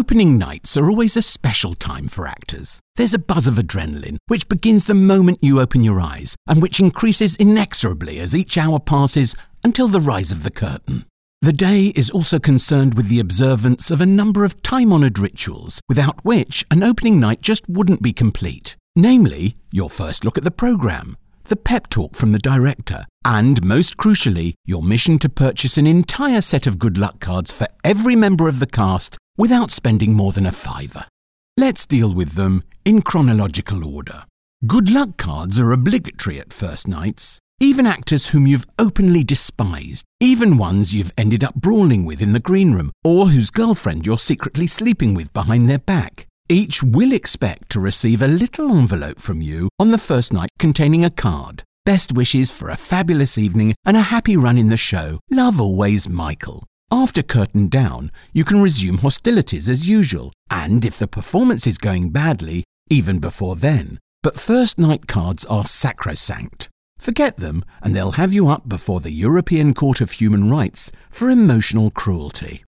Opening nights are always a special time for actors. There's a buzz of adrenaline, which begins the moment you open your eyes, and which increases inexorably as each hour passes until the rise of the curtain. The day is also concerned with the observance of a number of time-honoured rituals, without which an opening night just wouldn't be complete. Namely, your first look at the programme, the pep talk from the director, and, most crucially, your mission to purchase an entire set of good luck cards for every member of the cast without spending more than $5. Let's deal with them in chronological order. Good luck cards are obligatory at first nights. Even actors whom you've openly despised, even ones you've ended up brawling with in the green room, or whose girlfriend you're secretly sleeping with behind their back. Each will expect to receive a little envelope from you on the first night containing a card. Best wishes for a fabulous evening and a happy run in the show. Love always, Michael. After curtain down, you can resume hostilities as usual, and if the performance is going badly, even before then. But first night cards are sacrosanct. Forget them, and they'll have you up before the European Court of Human Rights for emotional cruelty.